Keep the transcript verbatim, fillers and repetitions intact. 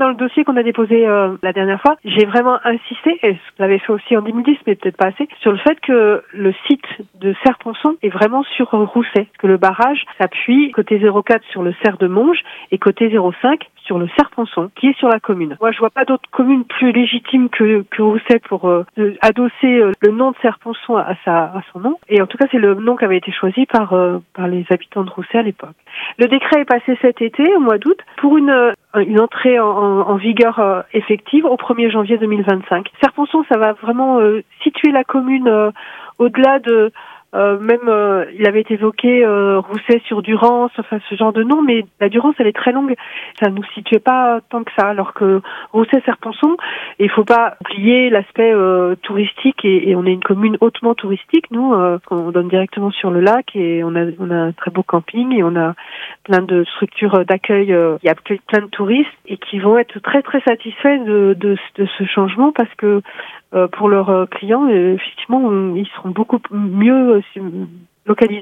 Dans le dossier qu'on a déposé euh, la dernière fois, j'ai vraiment insisté, et je l'avais fait aussi en deux mille dix, mais peut-être pas assez, sur le fait que le site de Serre-Ponçon est vraiment sur euh, Rousset, que le barrage s'appuie côté zéro quatre sur le Serre de Monge et côté zéro cinq sur le Serre-Ponçon, qui est sur la commune. Moi, je vois pas d'autres communes plus légitimes que, que Rousset pour euh, adosser euh, le nom de Serre-Ponçon à, sa, à son nom. Et en tout cas, c'est le nom qui avait été choisi par, euh, par les habitants de Rousset à l'époque. Le décret est passé cet été, au mois d'août, pour une, une entrée en, en, en vigueur euh, effective au premier janvier deux mille vingt-cinq. Serre-Ponçon, ça va vraiment euh, situer la commune euh, au-delà de... Euh, même, euh, il avait été évoqué euh, Rousset sur Durance, enfin ce genre de nom, mais la Durance, elle est très longue. Ça nous situait pas tant que ça, alors que Rousset, Serre-Ponçon, il faut pas oublier l'aspect euh, touristique, et, et on est une commune hautement touristique, nous, euh, on donne directement sur le lac, et on a, on a un très beau camping, et on a plein de structures d'accueil euh, qui accueillent plein de touristes, et qui vont être très très satisfaits de, de, de ce changement, parce que euh, pour leurs clients, euh, effectivement, ils seront beaucoup mieux euh, localisés.